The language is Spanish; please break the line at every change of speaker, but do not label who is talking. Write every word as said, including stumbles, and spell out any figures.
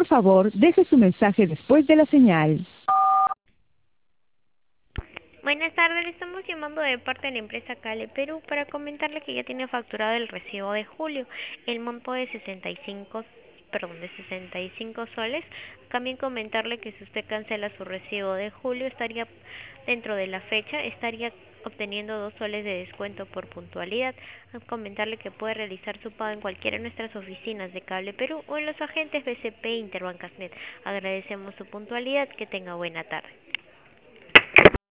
Por favor, deje su mensaje después de la señal.
Buenas tardes, le estamos llamando de parte de la empresa Cale Perú para comentarle que ya tiene facturado el recibo de julio, el monto de sesenta y cinco, perdón, de sesenta y cinco soles. También comentarle que si usted cancela su recibo de julio, estaría dentro de la fecha, estaría obteniendo dos soles de descuento por puntualidad. Comentarle que puede realizar su pago en cualquiera de nuestras oficinas de Cable Perú o en los agentes B C P e Interbancasnet. Agradecemos su puntualidad, que tenga buena tarde.